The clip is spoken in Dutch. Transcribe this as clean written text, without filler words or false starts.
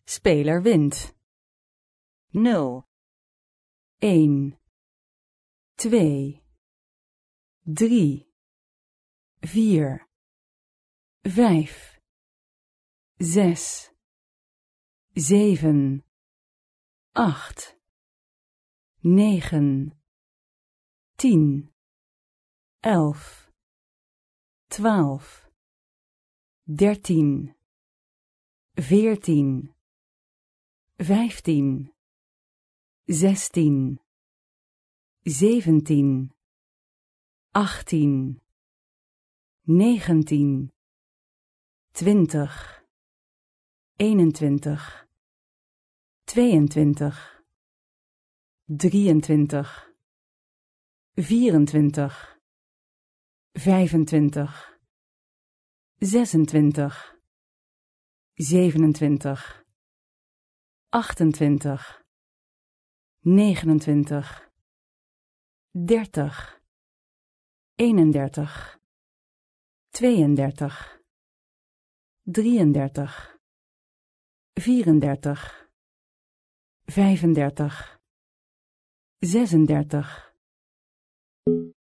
Speler wint. 0, 1, 2, 3, 4, 5, 6, 7, 8, 9, 10, 11, 12, 13, 14, 15, 16, 17, 18, 19, 20, 21, 22, 23, 24, 25, 26, 27, 28, 29, 30, 31, 32, 33, 34, 35, 36,